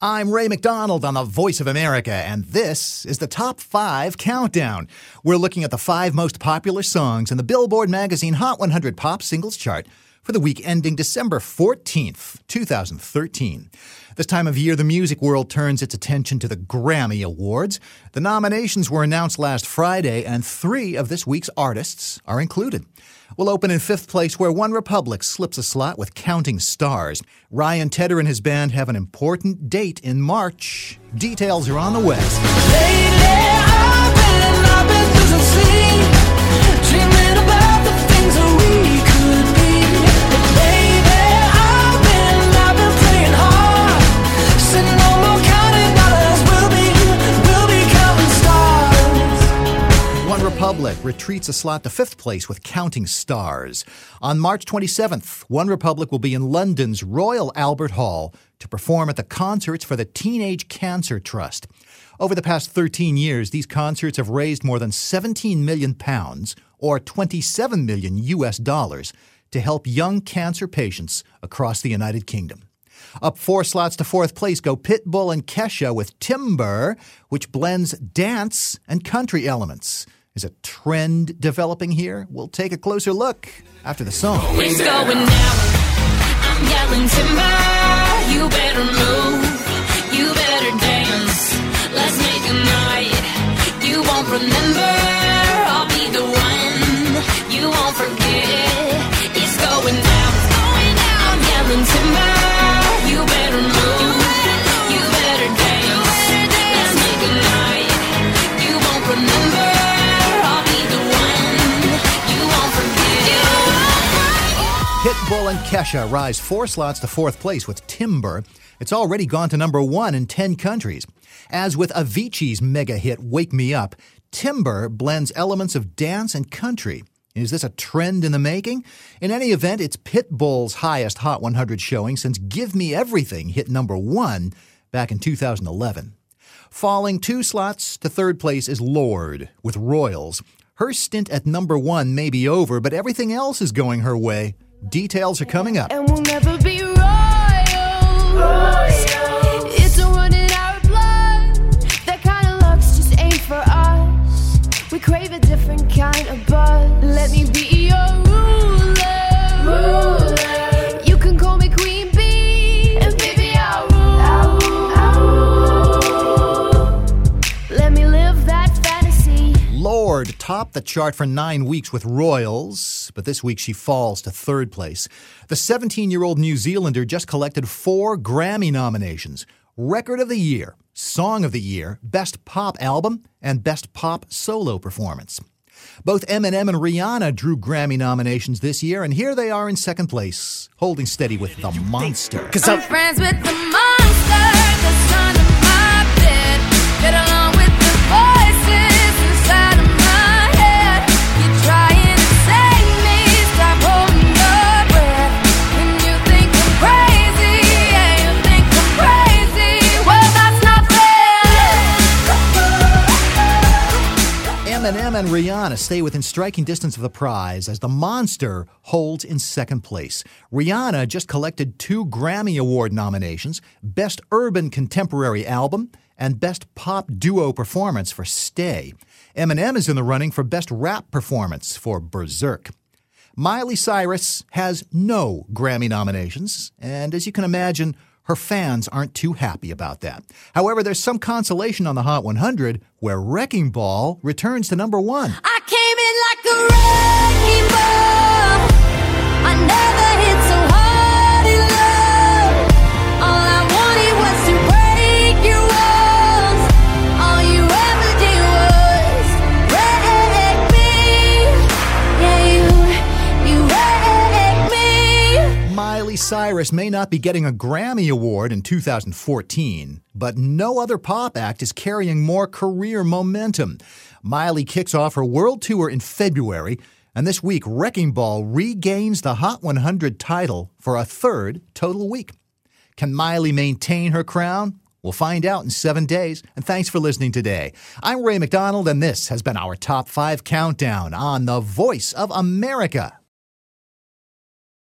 I'm Ray McDonald on the Voice of America, and this is the Top 5 Countdown. We're looking at the 5 most popular songs in the Billboard Magazine Hot 100 Pop Singles Chart for the week ending December 14th, 2013. This time of year, the music world turns its attention to the Grammy Awards. The nominations were announced last Friday, and 3 of this week's artists are included. We'll open in 5th place, where OneRepublic slips a slot with Counting Stars. Ryan Tedder and his band have an important date in March. Details are on the way. Lately, I've been losing sleep, dreaming about the things that we could be. But baby, I've been praying hard, said no more counting dollars, we'll be counting stars. OneRepublic retreats a slot to 5th place with Counting Stars. On March 27th, OneRepublic will be in London's Royal Albert Hall to perform at the Concerts for the Teenage Cancer Trust. Over the past 13 years, these concerts have raised more than £17 million, or $27 million US, to help young cancer patients across the United Kingdom. Up 4 slots to 4th place go Pitbull and Kesha with Timber, which blends dance and country elements. Is a trend developing here? We'll take a closer look after the song. It's going down, I'm yelling timber, you better move, you better dance, let's make a night, you won't remember, I'll be the one, you won't forget, it's going down, I'm yelling timber, you better move, you better dance, let's make a night, you won't remember, I'll be the one, you won't forget. Pitbull and Kesha rise 4 slots to 4th place with Timber. It's already gone to number 1 in 10 countries. As with Avicii's mega hit Wake Me Up, Timber blends elements of dance and country. Is this a trend in the making? In any event, it's Pitbull's highest Hot 100 showing since Give Me Everything hit number 1 back in 2011. Falling 2 slots to 3rd place is Lorde with Royals. Her stint at number 1 may be over, but everything else is going her way. Details are coming up. And we'll never be royals. It's a run in our blood. That kind of luck's just ain't for us. We crave a different kind of buzz. Let me be your ruler. You can call me Queen Bee, and baby I'll rule. Let me live that fantasy. Lorde topped the chart for 9 weeks with Royals, but this week she falls to 3rd place. The 17-year-old New Zealander just collected 4 Grammy nominations: Record of the Year, Song of the Year, Best Pop Album, and Best Pop Solo Performance. Both Eminem and Rihanna drew Grammy nominations this year, and here they are in 2nd place, holding steady with The Monster. I'm friends with the monster that's under my bed. Get along with the voices inside of my head. You're trying to save me, stop holding your breath. When you think I'm crazy, yeah, you think I'm crazy. Well, that's not fair. Eminem and Rihanna stay within striking distance of the prize as The Monster holds in 2nd place. Rihanna just collected 2 Grammy Award nominations, Best Urban Contemporary Album and Best Pop Duo Performance for Stay. Eminem is in the running for Best Rap Performance for Berserk. Miley Cyrus has no Grammy nominations, and as you can imagine, her fans aren't too happy about that. However, there's some consolation on the Hot 100, where Wrecking Ball returns to number 1. I came in like a wrecking ball. I never hit so hard in love. All I wanted was to break your walls. All you ever did was wreck me. Yeah, you wrecked me. Miley Cyrus may not be getting a Grammy Award in 2014, but no other pop act is carrying more career momentum. Miley kicks off her world tour in February, and this week Wrecking Ball regains the Hot 100 title for a 3rd total week. Can Miley maintain her crown? We'll find out in 7 days, and thanks for listening today. I'm Ray McDonald, and this has been our Top 5 Countdown on the Voice of America.